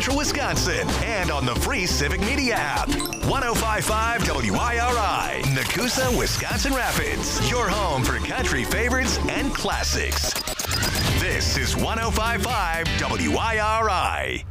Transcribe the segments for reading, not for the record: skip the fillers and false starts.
Central Wisconsin and on the free Civic Media app. 105.5 WIRI, Nakusa, Wisconsin Rapids. Your home for country favorites and classics. This is 105.5 WIRI.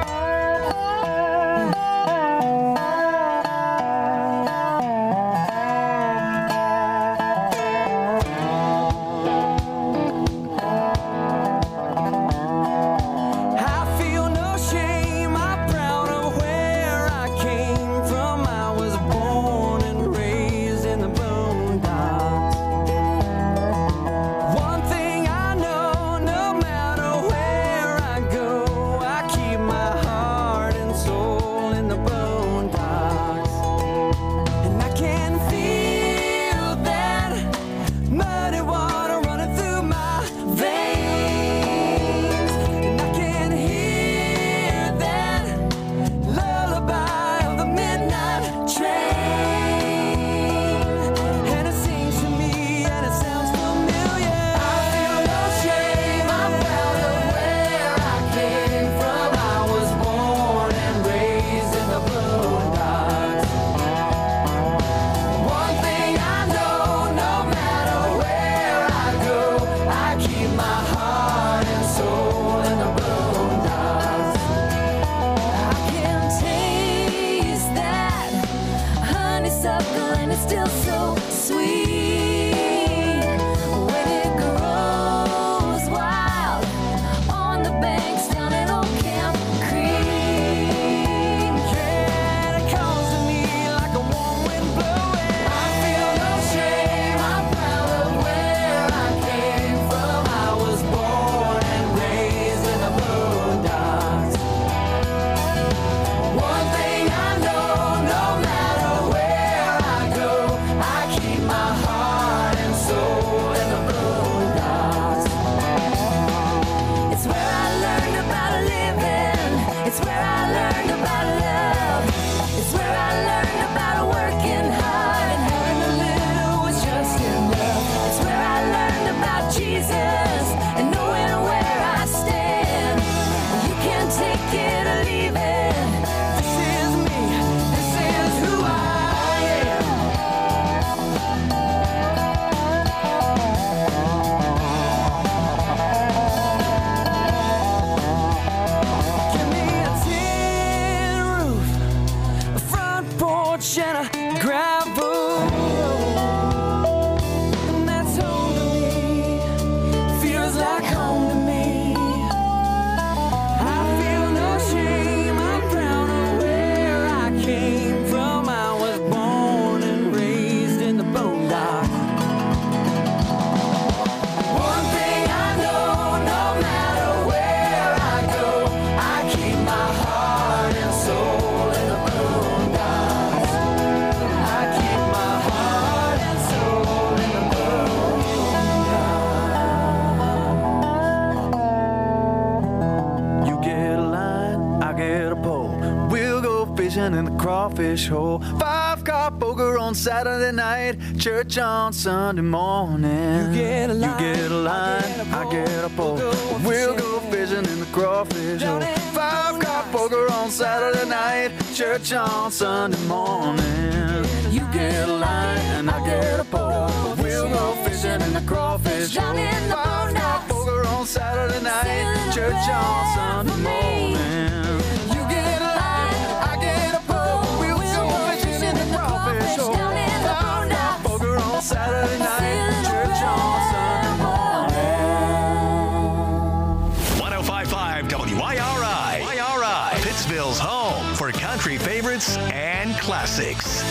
In the crawfish hole, 5-car poker on Saturday night, church on Sunday morning. You get a line, I get a pole. We'll go fishing in the crawfish hole. 5-car poker on Saturday night, church on Sunday morning. You get a line and I get a pole. We'll go fishing in the crawfish hole. 5-car poker on Saturday night, church on Sunday morning. Saturday night, church on Sunday morning. 105.5 WIRI, Pittsville's home for country favorites and classics.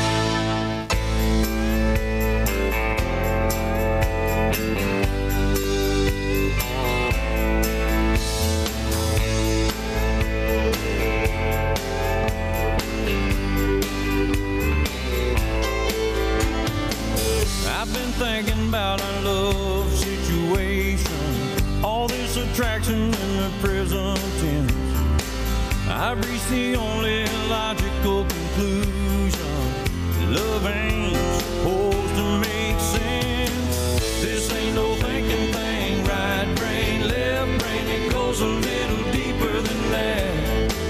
Thinking about our love situation, all this attraction in the present tense. I've reached the only logical conclusion: love ain't supposed to make sense. This ain't no thinking thing, right brain, left brain, it goes a little deeper than that.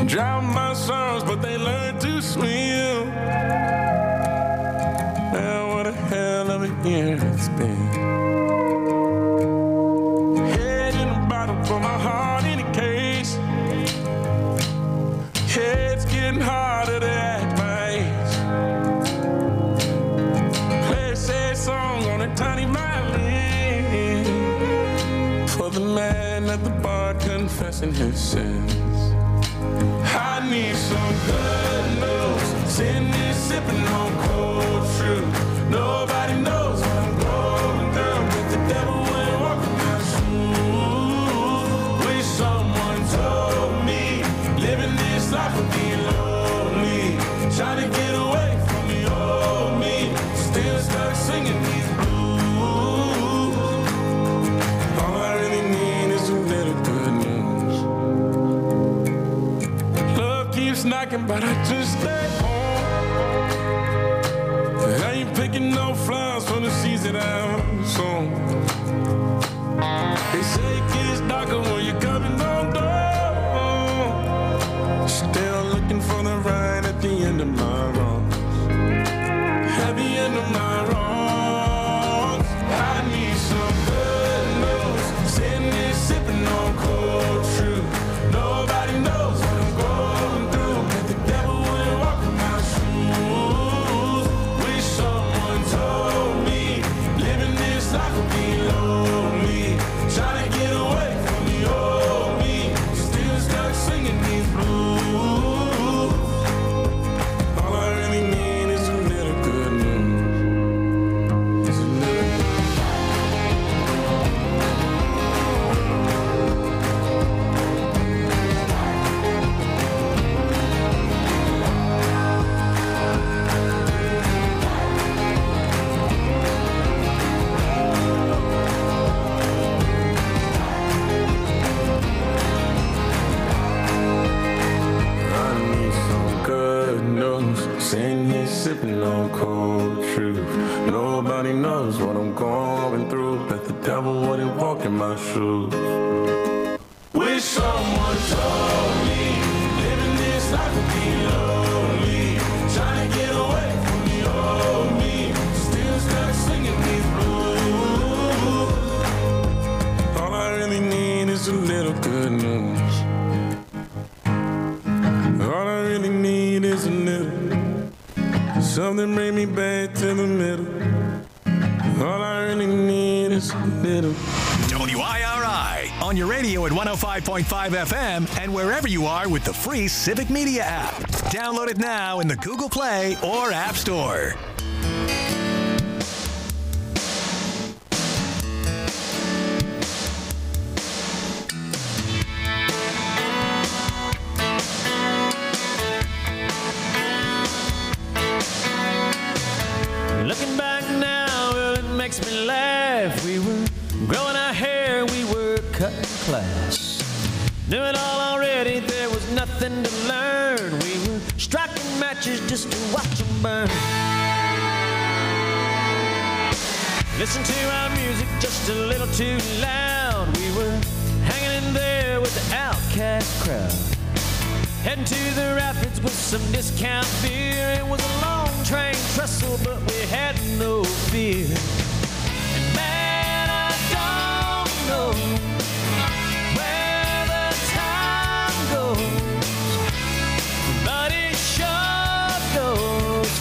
drown my sorrows, but they learn to swim. Man, what a hell of a year it's been. Head in a bottle for my heart in a case. It's getting harder to act my age. Play a sad song on a tiny violin for the man at the bar confessing his sins. I need some good news. Sitting here sipping on cold truth. Nobody knows what I'm going through, but the devil went walking my shoes. Wish someone told me living this life would be lonely. Trying to get away from the old me. Still stuck singing these blues. All I really need is a little good news. Love keeps knocking, but I just stay home. I ain't picking no flowers from the seeds that I'm sown. They say it gets darker when you're coming on door. Still looking for the right at the end of my wrongs. At the end of my wrongs, I need some good news. Sitting here sipping on cold truth. Nobody knows what I'm going through, but the devil went walking my shoes. Wish someone told me living this life would be lonely. Trying to get away from the old me. Still stuck singing these blues. All I really need is a little good news. Is a little I need some good news. Sitting here sipping on cold truth. Nobody knows what I'm going through, but the devil wouldn't walk in my shoes. Wish someone told me living this life would be lonely. Trying to get away from the old me. Still stuck singing these blues. All I really need is a little good news. All I really need is a little. Something bring me back to the middle. All I really need is a little. WIRI on your radio at 105.5 FM and wherever you are with the free Civic Media app. Download it now in the Google Play or App Store. Looking back now, well, it makes me laugh. We were growing our hair, we were cutting class. Knew it all already, there was nothing to learn. We were striking matches just to watch them burn. Listen to our music just a little too loud. We were hanging in there with the outcast crowd. Heading to the rapids with some discount beer. It was a long train trestle, but we had no fear. And man, I don't know where the time goes, but it sure goes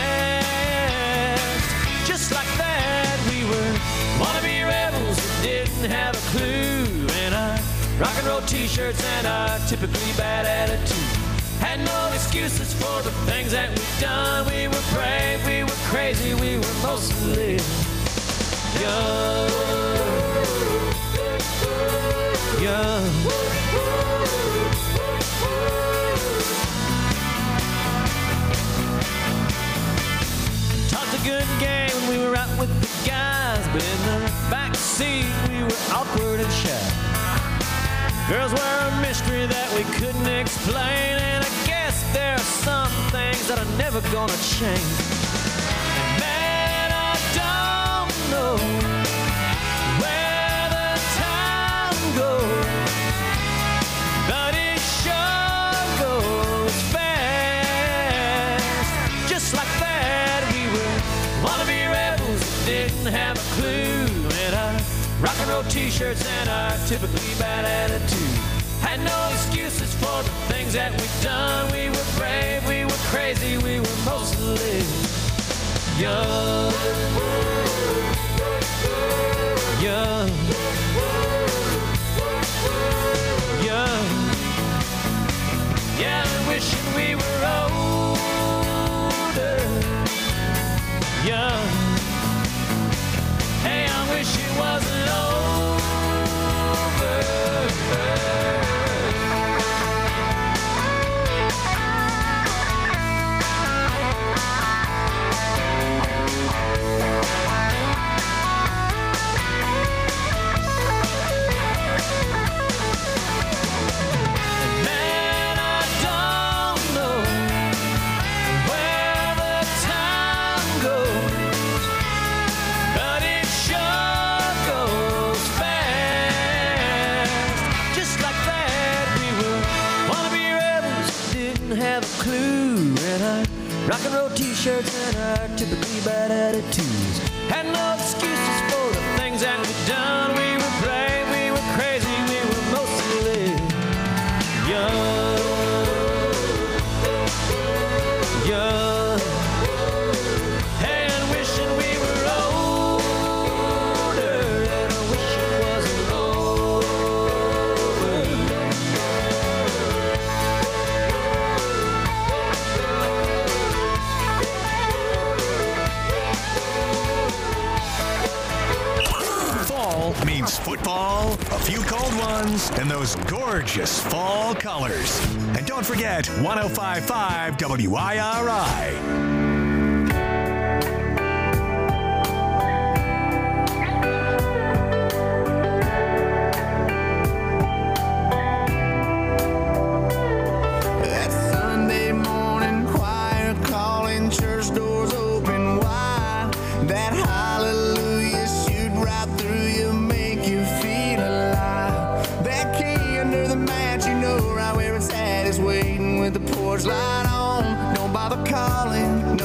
fast. Just like that, we were wannabe rebels that didn't have a clue. And our rock and roll t-shirts and our typically bad attitude had no excuses for the things that we've done. We were brave, we were crazy, we were mostly young. Young. Talked a good game when we were out with the guys, but in the back seat we were awkward and shy. Girls were a mystery that we couldn't explain, and I guess there are some things that are never gonna change. And man, I don't know where the time goes, but it sure goes t-shirts and our typically bad attitude. Had no excuses for the things that we'd done. We were brave, we were crazy, we were mostly young. Young. Young. Yeah, I'm wishing we were older. Young. Hey, I wish it wasn't over. Rock and roll t-shirts and our typically bad attitudes. Had no excuses for the things that we'd done. We were brave, we were crazy, we were mostly young. Young. Hey, and wishing we were older, and I wish it wasn't means football, a few cold ones, and those gorgeous fall colors. And don't forget 105.5 WIRI. Light on, don't bother calling,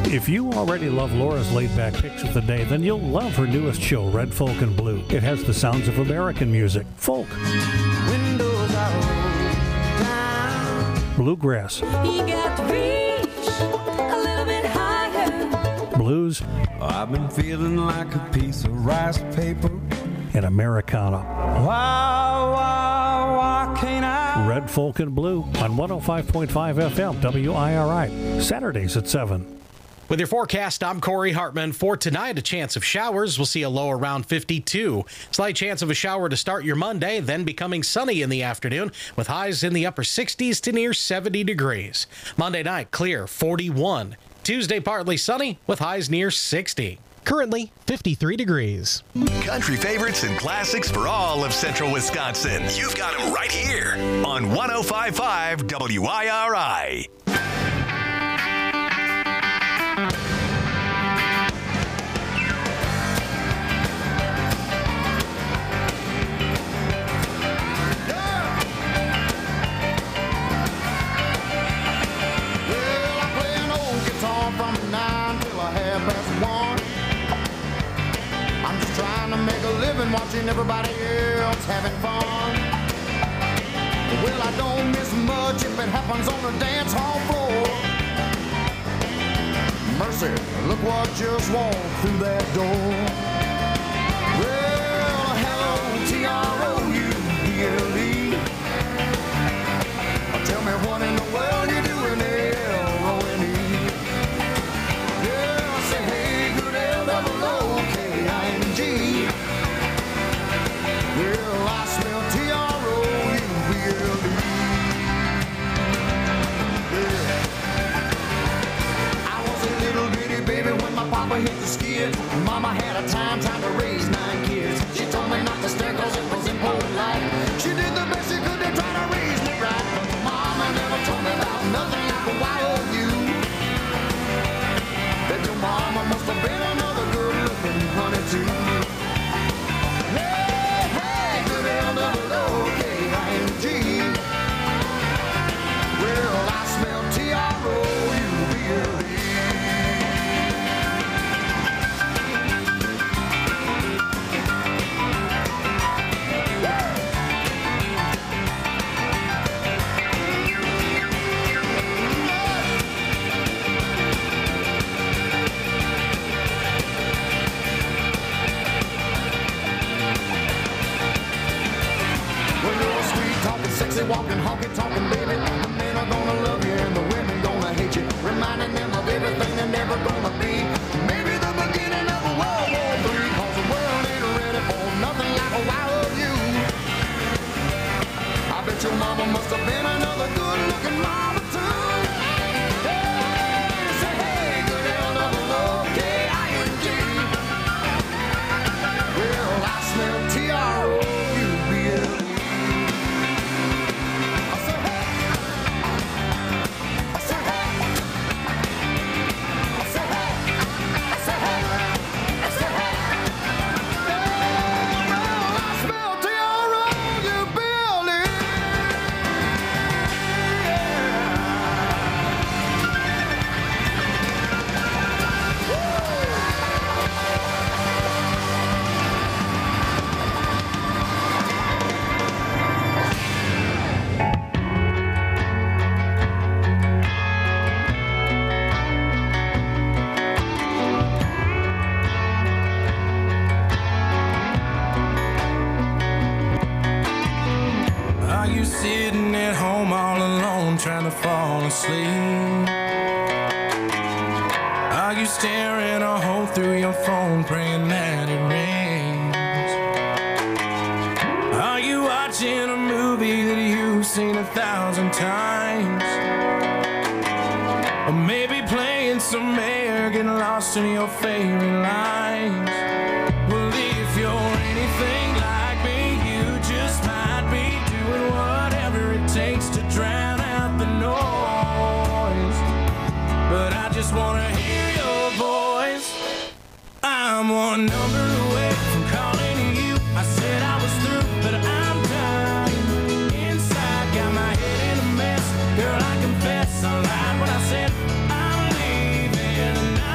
If you already love Laura's laid-back picks of the day, then you'll love her newest show, Red Folk and Blue. It has the sounds of American music, folk, Windows are rolled down. bluegrass, You got to reach a little bit higher. blues, I've been feeling like a piece of rice paper. and Americana. Why can't I? Red Folk and Blue on 105.5 FM, WIRI, Saturdays at 7. With your forecast, I'm Corey Hartman. For tonight, a chance of showers. We'll see a low around 52. Slight chance of a shower to start your Monday, then becoming sunny in the afternoon with highs in the upper 60s to near 70 degrees. Monday night, clear, 41. Tuesday, partly sunny with highs near 60. Currently, 53 degrees. Country favorites and classics for all of central Wisconsin. You've got them right here on 105.5 WIRI. Watching everybody else having fun. Well, I don't miss much if it happens on the dance hall floor. Mercy, look what just walked through that door. Well, hello, T-R-O-U-B-L-E. Tell me what in the world you doing, L-O-N-E. Yeah, I say, hey, good L-O-O-K-I-N-G. Well, I smell T-R-O-U-B-L-E. Yeah. I was a little bitty baby when my papa hit the skid. Mama had a time trying to raise 9 kids. She told me not to stare cause it was impolite. She did the best she could to try to raise me right. But Mama never told me about nothing like a Y-O-U. That your mama must have been another good-looking honey too. L-O-O-K-I-N-G. Well, I smell T-R-O-U-B-L-E. Sexy walking, honky talking, baby. The men are gonna love you and the women gonna hate you. Reminding them of everything they're never gonna be. Maybe the beginning of a World War III. Cause the world ain't ready for nothing like a wild you. I bet your mama must have been another good looking mama too. Hey, say hey, good L-O-O-K-I-N-G. Well, I smell T-R-O-U-B-L-E. Sitting at home all alone trying to fall asleep? Are you staring a hole through your phone praying that it rains? Are you watching a movie that you've seen 1,000 times? Or maybe playing some air, getting lost in your favorite lines? Well, if you're anything like me, you just might be doing whatever it takes to drown out the noise. But I just wanna hear your voice. I'm one number away from calling you. I said I was through, but I'm dying inside. Got my head in a mess. Girl, I confess I lied when I said I'm leaving tonight.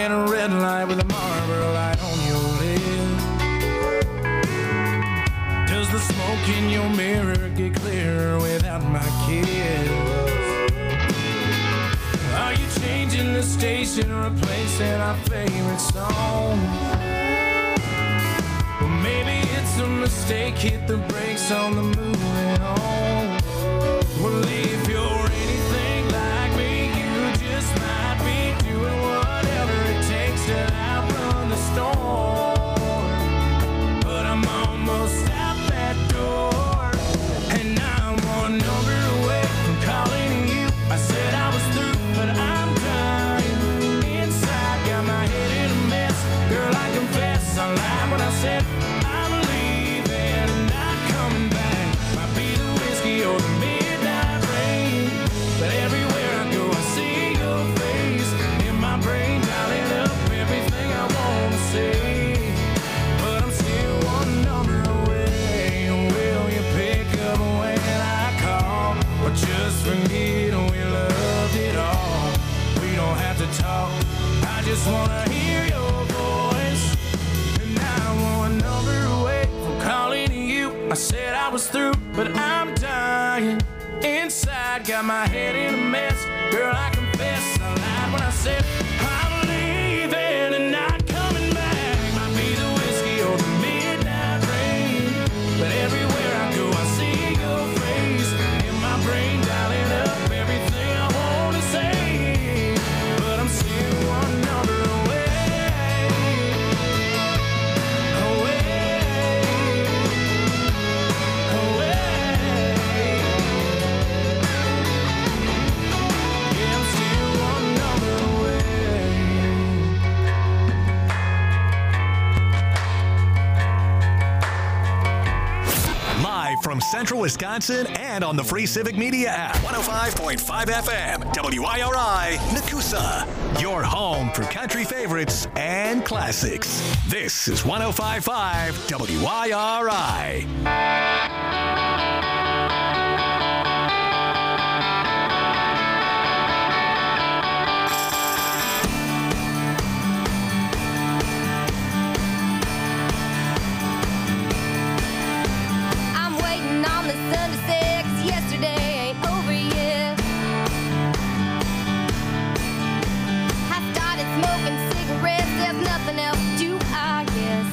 at a red light with a Marlboro light on your lip. Does the smoke in your mirror get clearer without my kiss? Are you changing the station, replacing our favorite song? Well, maybe it's a mistake, hit the brakes on the moving on. Well, if you're anything like me, you just might be doing whatever it takes to outrun the storm. But I'm almost out that door, and I'm one number away from calling you. I said I was through, but I'm dying inside, got my head in a mess. Girl, I confess, I lied when I said I'm leaving and not coming back. Might be the whiskey or the midnight rain, but everywhere I go I see your face in my brain, dialing up everything I want to say. But I'm still one number away. Will you pick up when I call, or just forget we loved it all? We don't have to talk, I just wanna hear your voice. And I'm one number away from calling you. I said I was through, but I'm dying inside, got my head in a mess. Girl, I confess, I lied when I said I'm leaving and not coming back. Might be the whiskey or the midnight rain, but everywhere I go I see your face in my brain, dialing up everything I want to say. But I'm still one number away, away. Yeah, I'm still one number away. Live from Central Wisconsin and on the free Civic Media app. 105.5 FM, WIRI, Nakusa. Your home for country favorites and classics. This is 105.5 WIRI. I'm waiting on the sun to set, 'cause yesterday ain't over yet. I started smoking cigarettes, there's nothing else to do, I guess.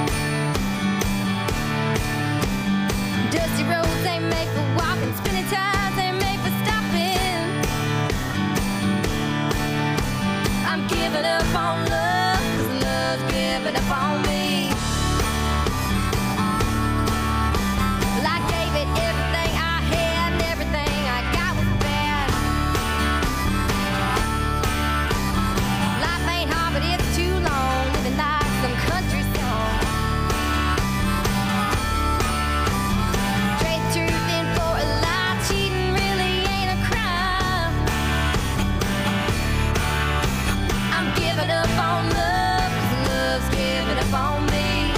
Dusty roads ain't made for walking, spinning tires ain't made for stopping. I'm giving up on love, 'cause love's giving up on me. Well, I gave it everything I had, and everything I got was bad. Life ain't hard, but it's too long, living like some country song. Trade truth in for a lie, cheating really ain't a crime. I'm giving up on love, 'cause love's giving up on me.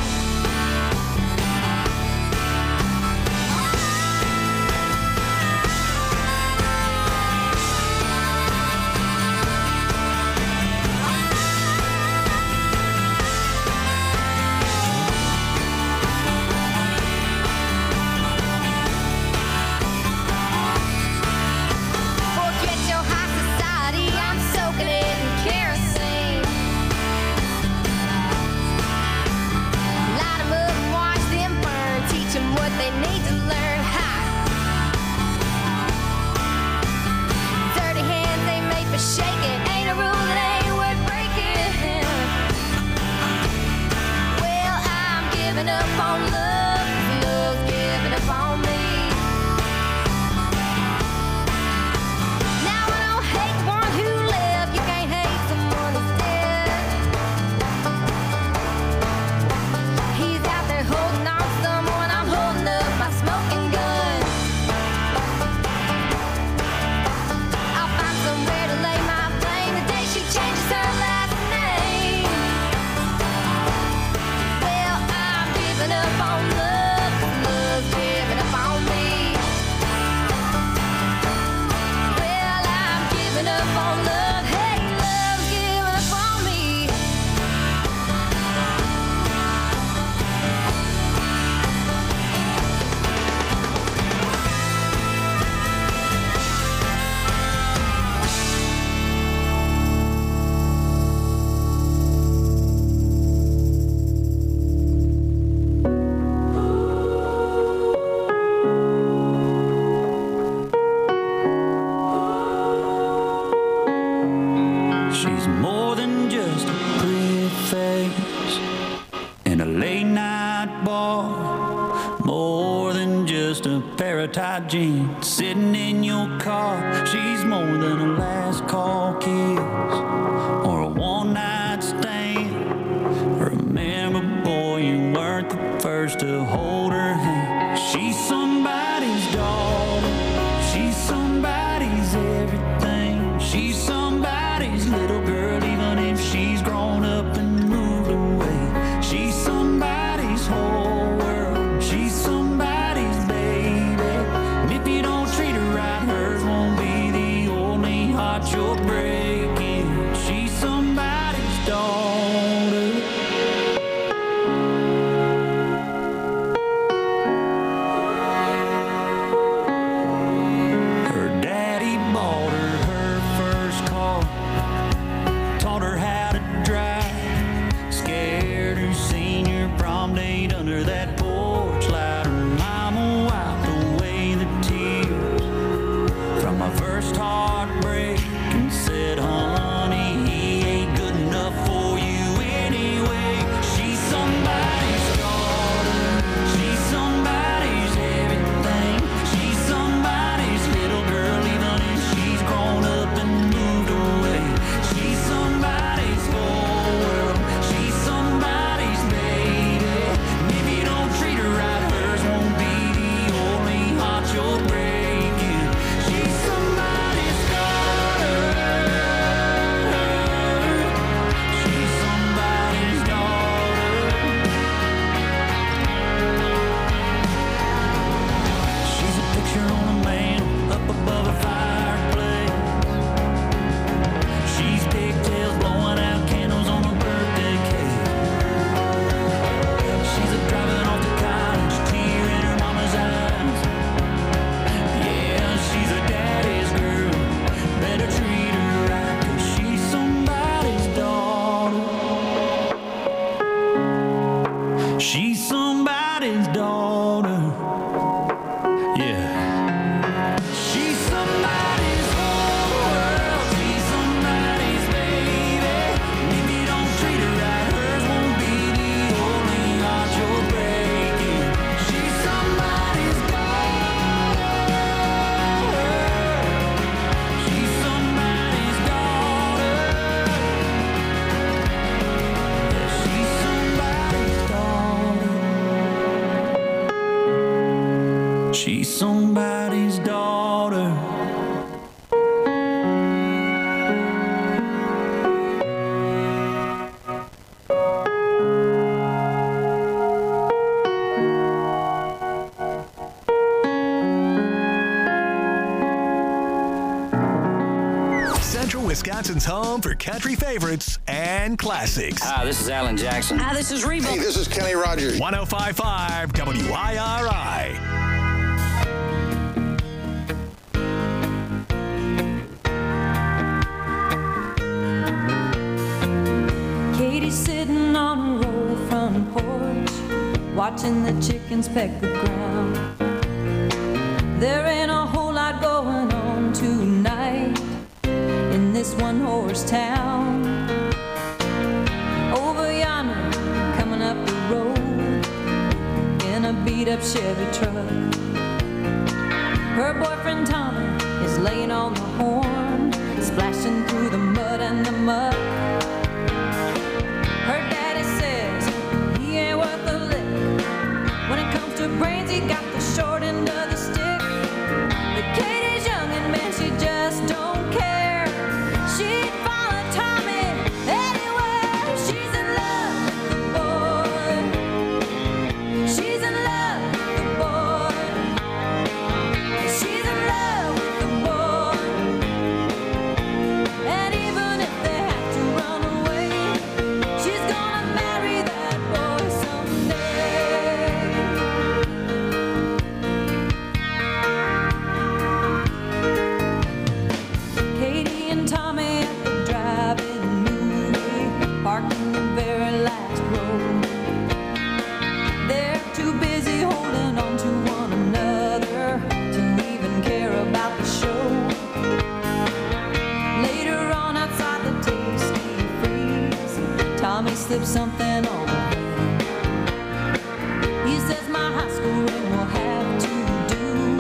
Forget your high society, I'm soaking it in kerosene. Light 'em up and watch them burn, teach 'em what they need to learn. Ha! Dirty hands ain't made for shaking, ain't a rule that ain't worth breaking. Well, I'm giving up on love, 'cause love's giving up on me. Now I don't hate the one who left, you can't hate someone who's dead. He's out there holding on to someone, I'm holding up my smoking gun. I'll find somewhere to lay my flame the day she changes her last name. Well, I'm giving up on pair of tight jeans sitting in your car. She's more than a last call kiss or a one-night stand. Remember, boy, you weren't the first to hold her hand. She's somebody's daughter. She's somebody's everything. She's somebody's little girl, even if she's grown up and moved away. She's somebody's whole world. She's somebody's baby. And if you don't treat her right, hers won't be the only heart you're breaking. She's somebody's daughter. Her daddy bought her her first car, taught her how to drive, scared her senior prom date under that porch light. Her mama wiped away the tears from my first heartbreak and said, honey, he ain't good enough for you anyway. She's somebody's daughter. She's somebody's everything. She's somebody's little girl, even if she's grown up and moved away. She's somebody's whole world. She's somebody's baby. And if you don't treat her right, hers won't be the only heart you're breaking. She's somebody's daughter. She's somebody's daughter. She's a picture on a mantle up above a fireplace. She's pigtails blowing out candles on a birthday cake. She's a driving off to college, tear in her mama's eyes. Yeah, she's a daddy's girl. Better treat her right, 'cause she's somebody's daughter. She's somebody's daughter. Yeah. She's somebody's whole world. She's somebody's baby. And if you don't treat her right, hers won't be the only heart you're breaking. She's somebody's daughter. She's somebody's daughter. Yeah, she's somebody's daughter. She's somebody's daughter. Central Wisconsin's home for country favorites and classics. Hi, this is Alan Jackson. Hi, this is Reba. Hey, this is Kenny Rogers. 105.5 WIRI. Katie's sitting on a roll front porch, watching the chickens peck the ground. There ain't a whole lot going on tonight in this one-horse town. Over yonder, coming up the road in a beat-up Chevy truck, her boyfriend Tommy is laying on the horn, splashing through the mud and the muck. Her daddy says he ain't worth a lick. When it comes to brains, he got the short end of the stick. But Katie's young and man, she just don't care. She'd follow Tommy anywhere. She's in love with the boy. She's in love with the boy. She's in love with the boy. And even if they have to run away, she's gonna marry that boy someday. Katie and Tommy at the drive-in movie, parked in the very last row. They're too busy holding on to one another to even care about the show. Later on outside the Tasty Freeze, Tommy slipped something on her hand. He says my high school ring will have to do.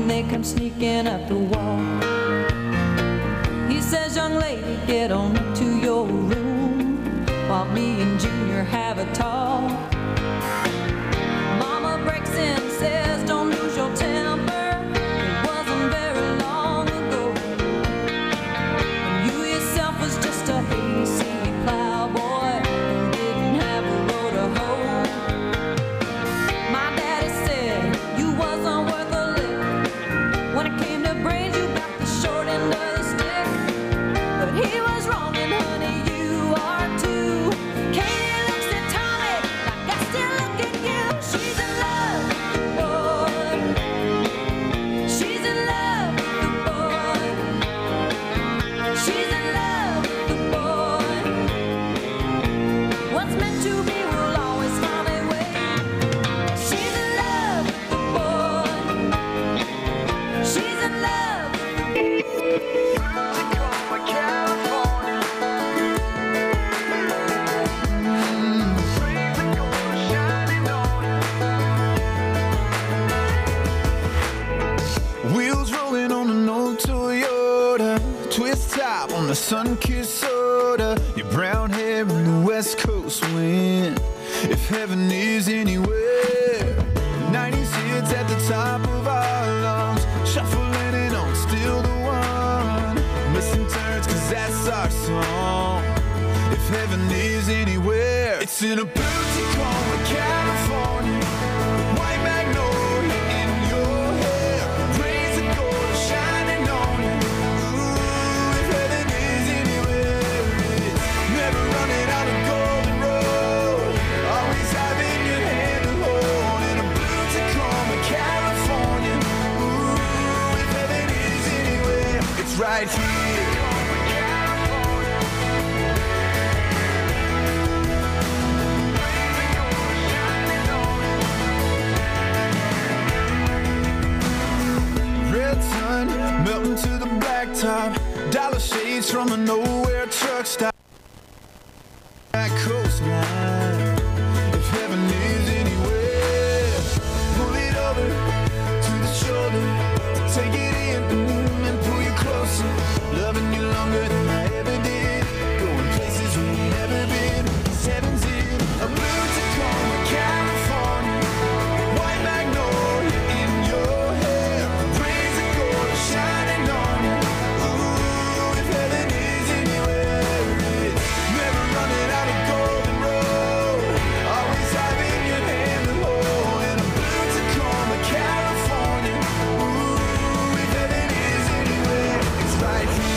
they come sneaking up the wall. He says, young lady, get on up to your room while me and Junior have a talk. Mama breaks in and says, don't lose your temper. It wasn't very long ago when you yourself was just a hayseed plowboy and didn't have a road to hoe. My daddy said you wasn't worth a lick. When it came to brains, you got the short end of the stick. But he was wrong, and honey, you are too. Katie looks at Tommy like I still look at you. She's in love with the boy. She's in love with the boy. She's in love with the boy. What's meant to be will always find a way. She's in love with the boy. She's in love with the Wheels rolling on an old Toyota, twist top on the sun-kissed soda, your brown hair in the west coast wind. If heaven is anywhere, the 90s hits at the top of our lungs, shuffling it on, still the one. Missing turns, cause that's our song. If heaven is anywhere, it's in a blue Tacoma, California. White magnolia in your hair, rays of gold shining on you. Ooh, if heaven is anywhere, it's never running out of golden road. Always having your hand to hold in a blue Tacoma, California. Ooh, if heaven is anywhere, it's right here. Red sun melting to the blacktop, dollar shades from a nowhere truck stop. That coastline, if heaven is anywhere, pull it over to the shoulder, take it in and pull you closer, loving you longer than I ever did, going places we've never been. 'Cause heaven's in a blue Tacoma, California, white magnolia in your hair, rays of gold shining on you. Ooh, if heaven is anywhere, it's never running out of golden road. Always having your hand to hold in a blue Tacoma, California. Ooh, if heaven is anywhere, it's right here.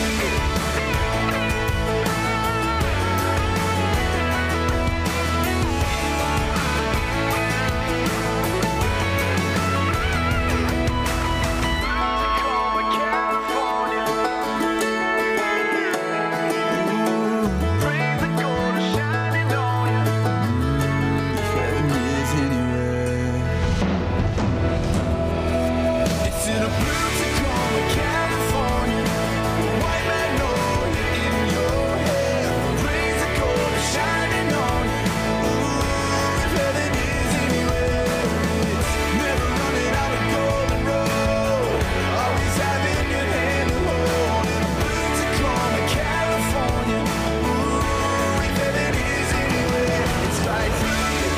It's in a blue Tacoma, California, white magnolia in your hair, rays of gold shining on you. Ooh, if heaven is anywhere, it's never running out of golden road. Always having your hand to hold in a blue Tacoma, California. Ooh, if heaven is anywhere, it's right here.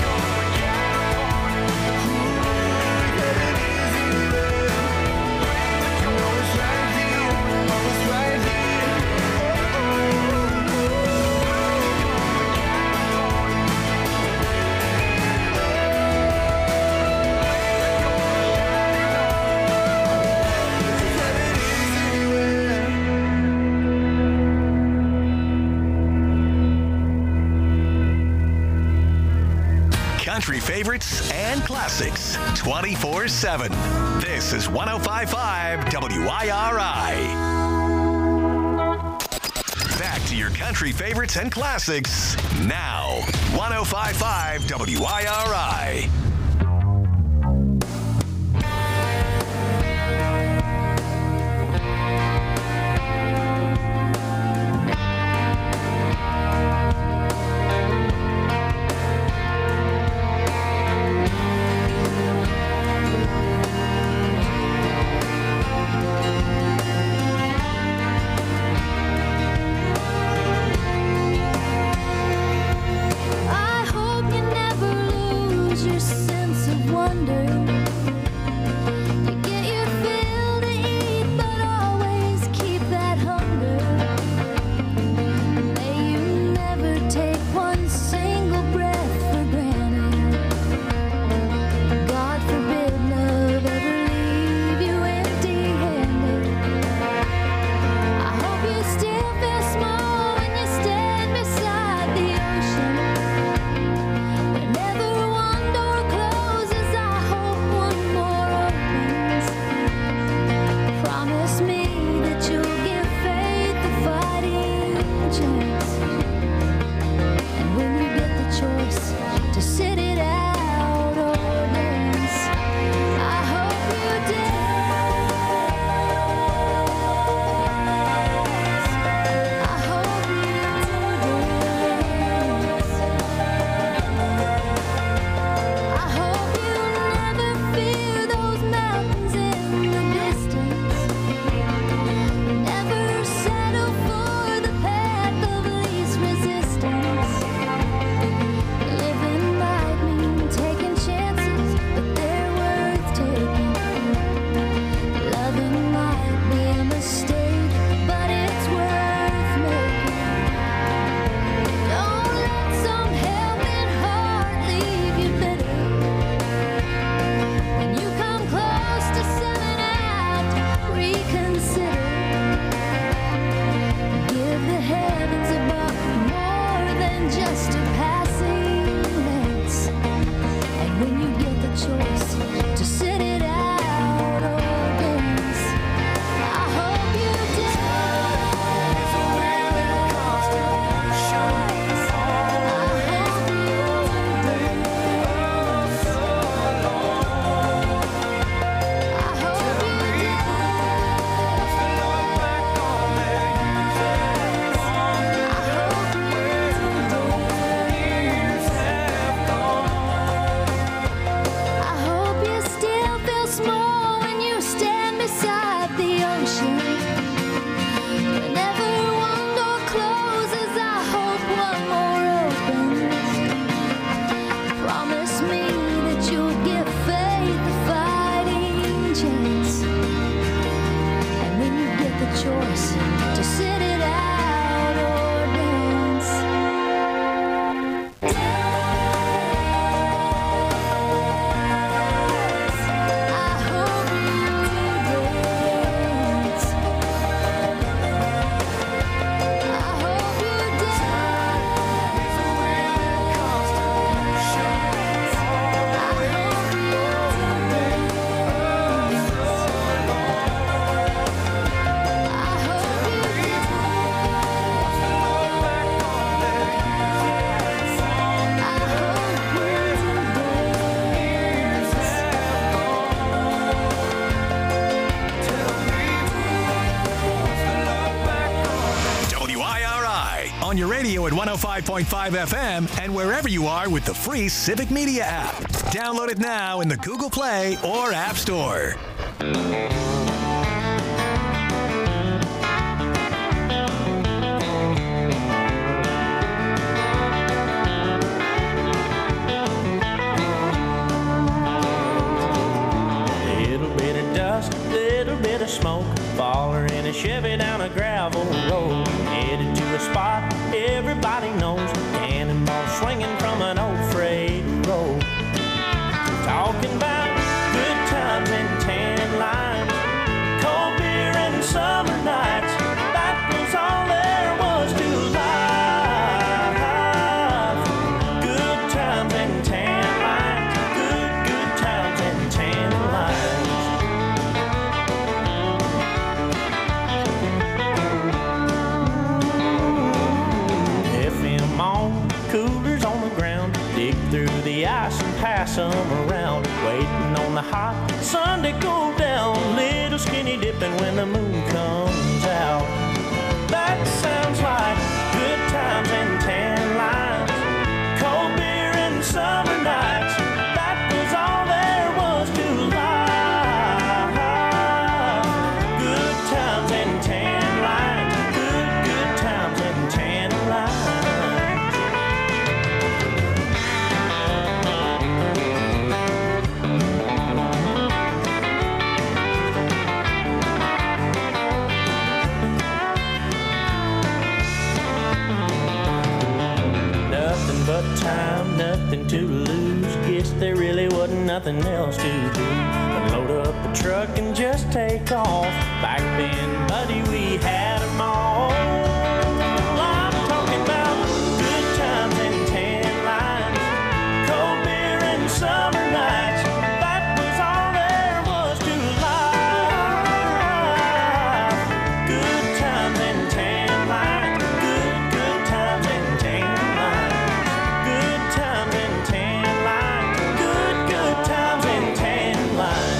Country favorites and classics 24/7. This is 105.5 WIRI. Back to your country favorites and classics now. 105.5 WIRI. on your radio at 105.5 FM and wherever you are with the free Civic Media app. Download it now in the Google Play or App Store. Little bit of dust, little bit of smoke, faller in a Chevy down a gravel road, headed to a spot everybody knows, cannonball swinging from an old freight road. Talking about good times and tan lines, cold beer and summer nights, that was all there was to life. Good times and tan lines, good times and tan lines. FM on, coolers on the ground, dig through the ice and pass them around, waiting on the hot sun to go down, little skinny dipping when the moon comes out. That sounds like good times and tan lines, cold beer and summer nights, that was all there was to life. Good times and tan lines, good times and tan lines. Nothing but time, nothing to lose. Guess there really wasn't nothing else to do but load up the truck and just take off. Back then, buddy, we had 'em all. I'm talking about good times and tan lines, cold beer and summer nights. That was all there was to life. Good times and tan lines, good times and tan lines. Good times and tan lines, good times and tan lines.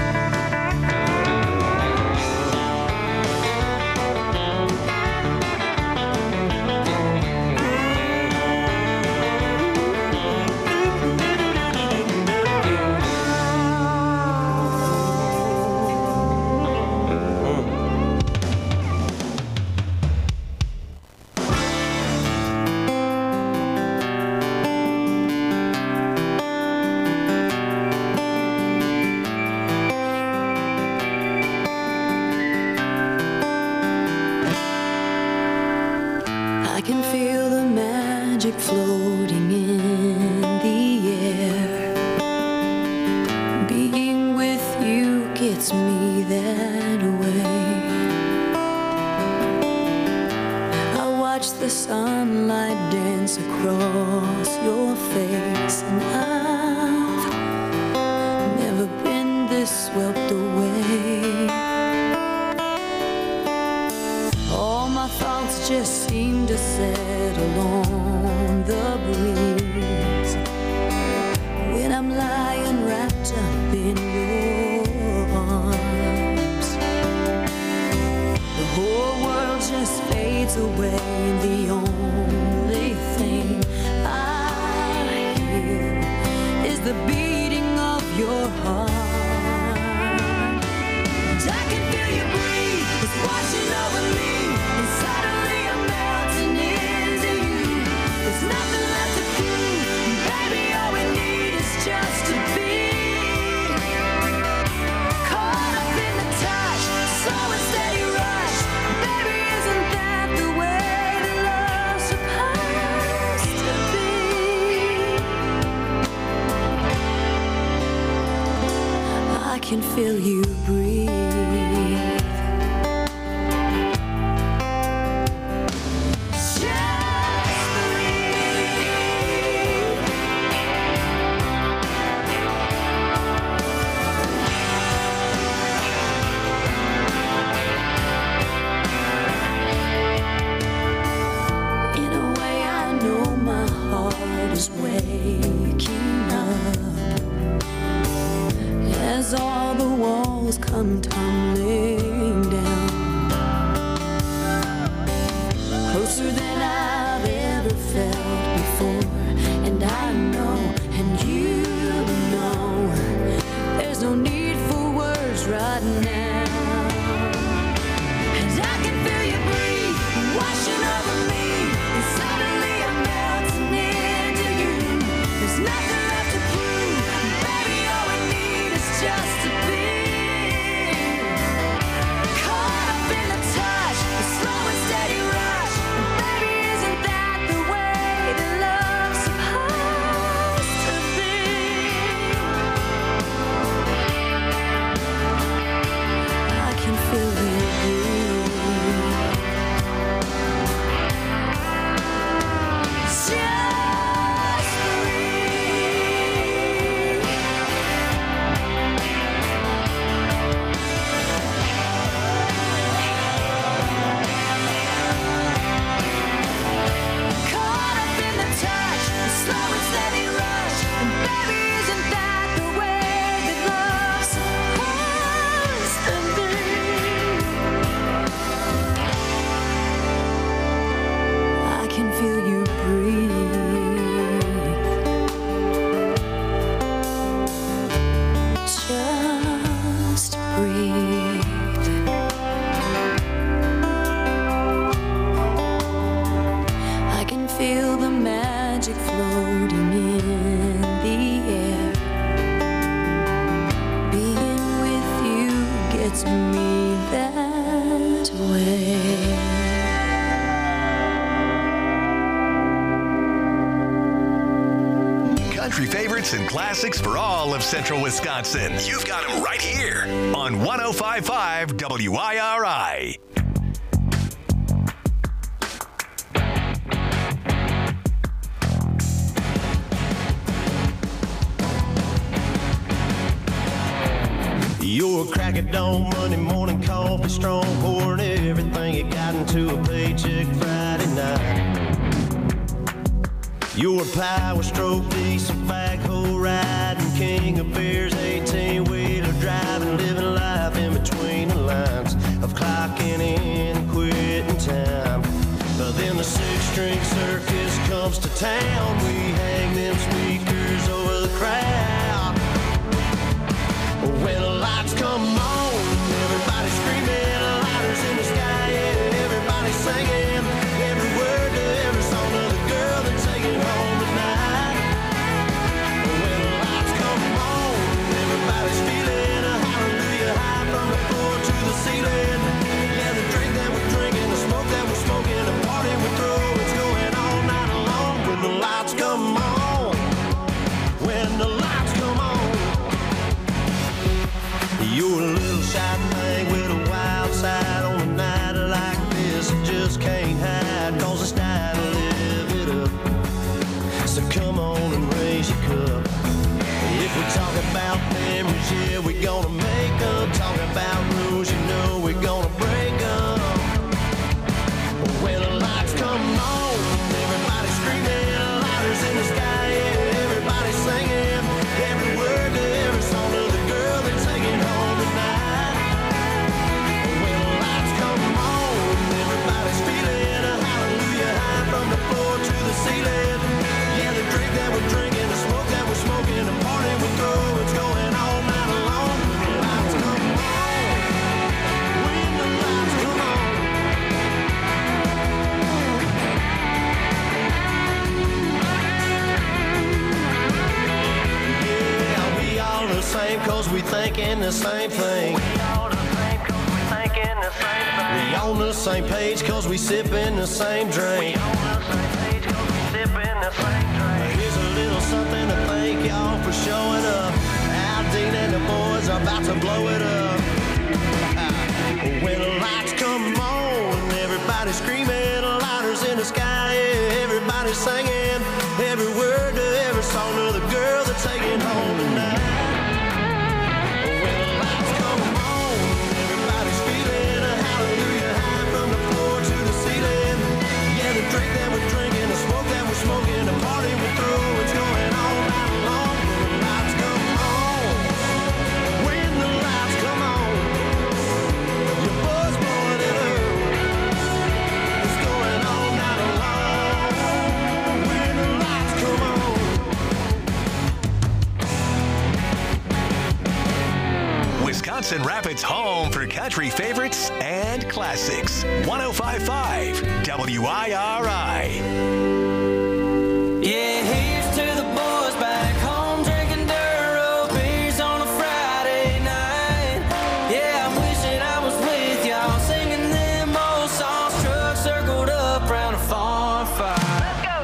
I can feel the magic floating in the air. Being with you gets me that way. I watch the sunlight dance across your face, and I've never been this swept away. All my thoughts just seem to settle on the breeze when I'm lying wrapped up in your arms. The whole world just fades away, and the only thing I hear is the beating of your heart. And I can feel you breathe, it's washing over me, and suddenly I'm melting into you. There's nothing left to prove, baby, all we need is just to be caught up in the touch, slow and steady rush. Baby, isn't that the way that love's supposed to be? I can feel you breathe. In a way, I know my heart is waking up as all the walls come tumbling down, closer than I right now. And I can feel you breathe, washing over me, and suddenly I'm melting into you. There's nothing left to prove, baby, all we need is just to be caught up in the touch, the slow and steady rush. And baby, isn't that the way that love's supposed to be? I can feel you breathe. Just caught up in the touch, the slow and steady rush. And baby, isn't that the way that love's supposed to be? I can feel you breathe. Just breathe. I can feel the magic floating in the air. Being with you gets me that way. Country favorites and classics for all of central Wisconsin. You've got them right here on 105.5 WIRI. You're a crack at dawn, Monday morning coffee, strong, pouring everything you got into a paycheck Friday night. You're a power stroke, diesel backhoe riding, king of beers, 18-wheeler driving, living life in between the lines of clocking in and quitting time. But then the six-string circus comes to town, we hang them speakers over the crowd. When the lights come on, everybody's screaming, lighters in the sky, yeah, everybody's singing every word to every song of the girl that's taking home tonight. When the lights come on, everybody's feeling a hallelujah high from the floor to the ceiling. Yeah, the drink that we're drinking, the smoke that we're smoking, the party we throw, it's going all night long. When the lights come on, when the lights come on. You're a little shy thing with a wild side on a night like this. You just can't hide, cause it's time to live it up. So come on and raise your cup. If we talk about memories, yeah, we're gonna make them. Talk about rules, you know we're gonna break them. When the lights come on, everybody's screaming, lighters in the sky, yeah, everybody's singing every word to every song of the girl that's taking home tonight. When the lights come on, everybody's feeling a hallelujah high from the floor to the ceiling. Yeah, the drink that we're drinking, the smoke that we're smoking, the party we throw, it's going all night long. When the lights come on, when the lights come on. Yeah, we all the same cause we thinking the same thing. We all the same cause we thinking the same thing. We on the same page cause we sipping the same drink. We on the same page cause we sipping the same drink. Here's a little something to thank y'all for showing up. Aldine and the boys are about to blow it up. When the lights come on, everybody's screaming, lighters in the sky, yeah, everybody's singing every word to every song of the girl that's taking home tonight. When the lights come on, everybody's feeling a hallelujah high from the floor to the ceiling. Yeah, the drink that we're drinking, the smoke that we're smoking, the party we throw, it's going all night long. When the lights come on, when the lights come on, your boys blowing it up. It's going all night long. When the lights come on. Wisconsin Rapids It's home for country favorites and classics. 105.5 WIRI. Yeah, here's to the boys back home drinking Duro beers on a Friday night. Yeah, I'm wishing I was with y'all singing them old songs. Trucks circled up round a farm fire. Let's go.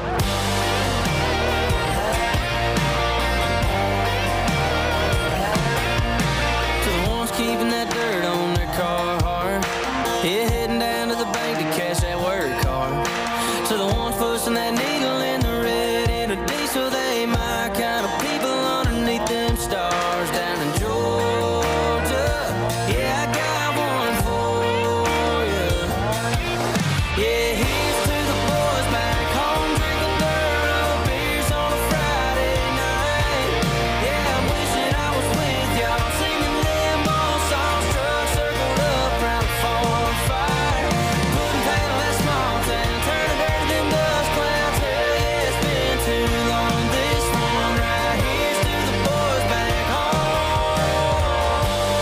To the ones keeping that dirt on their car hard. Yeah, heading down to the bank to cash that work card. To the ones pushing that needle in the red in a diesel, they my kind of people underneath them stars down in Georgia. Yeah, I got one for you. Yeah, here's to the boys back home drinking Duro beers on a Friday night. Yeah, I'm wishing I was with y'all singing them old songs. Trucks circled up round the farm fire. Putting paint on that small town, turning dirt to them dust clouds. Hell yeah, it's been too long. This one right here's to the boys back home.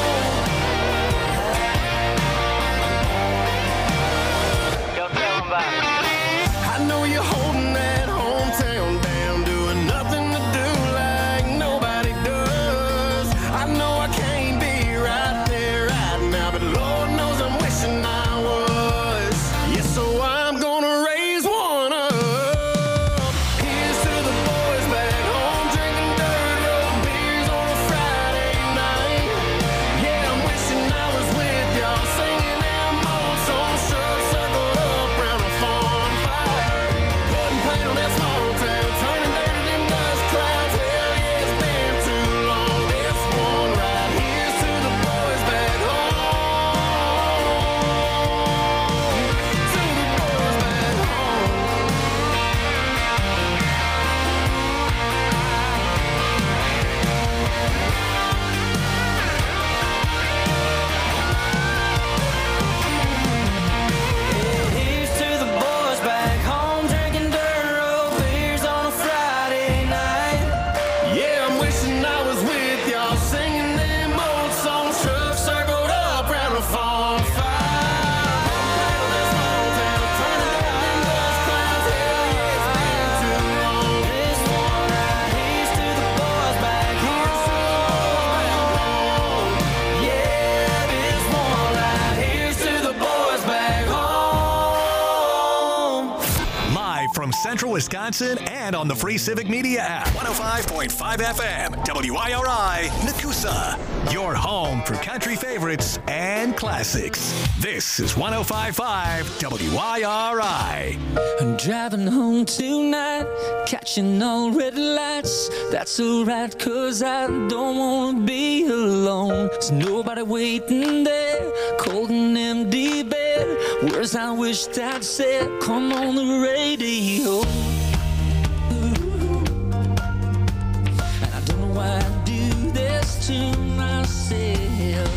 Go tell 'em about it. I know you're holding that hometown down, doing nothing to do like nobody does. I know I can't be right there right now, but Lord knows I'm wishing I was. Yeah, so I'm gonna raise one up. Here's to the boys back home drinking dirt road beers on a Friday night. Yeah, I'm wishing I was with y'all singing them old songs. Trucks circled up round a farm fire. Putting paint on that small town, turning dirt to them dust clouds. Hell yeah, it's been too long. This one right here's to the boys back home. To the boys back home. Here's to the boys back home drinking Duro beers on a Friday night. Yeah, I'm wishing I was with y'all singing them old songs. Trucks circled up round a farm fire. Paint on that small town, turning dirt to them dust clouds. Hell yeah, it's been too long. This one right here's to the boys back home. Yeah, this one right here's to the boys back home. Live from Central Wisconsin and on the free Civic Media app. 105.5 FM WIRI Nakusa. Your home for country favorites and classics. This is 105.5 WIRI. I'm driving home tonight, catching all red lights. That's alright, cause I don't wanna be alone. There's nobody waiting there, cold and empty bed. Words I wished I'd said, come on the radio. And I don't know why I do this to myself.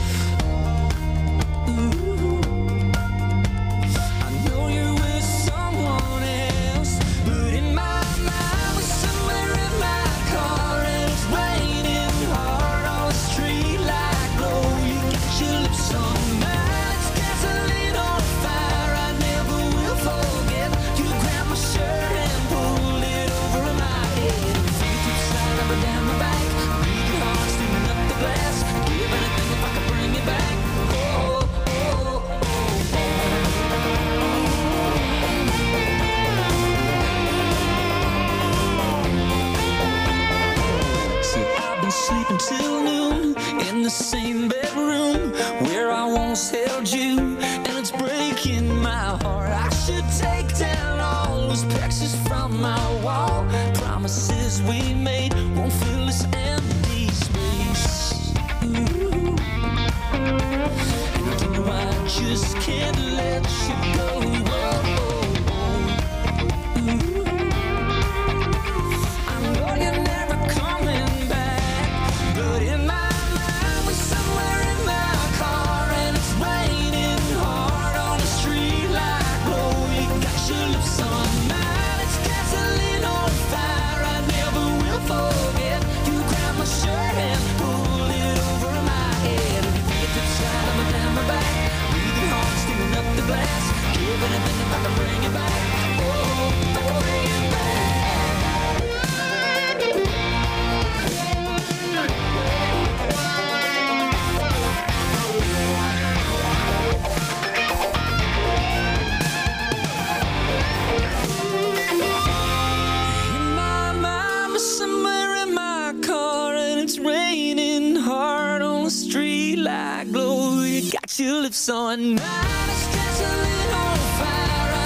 I know you're with someone else, but in my mind we're somewhere in my car and it's raining hard on the street like glow. You got your lips on mine, it's gasoline on fire. I never will forget. You grab my shirt and pull it over my head. Fingertips slide up and down my back, breathing hard, steaming up the glass. Give anything if I could bring it back. Oh, oh, oh, oh. See, I've been sleeping till noon in the same bedroom where I once held you, and it's breaking my heart. I should take down all those pictures from my wall. Promises we made won't fill this empty space. Ooh. And I don't know why I just can't let you go. Oh, oh, oh. Ooh. I know you're never coming back, but in my mind we're somewhere in my car and it's raining hard on the street like glow. You got your lips on mine, it's gasoline on fire. I never will forget. You grab my shirt and pull it over my head. If you slide still live so at night.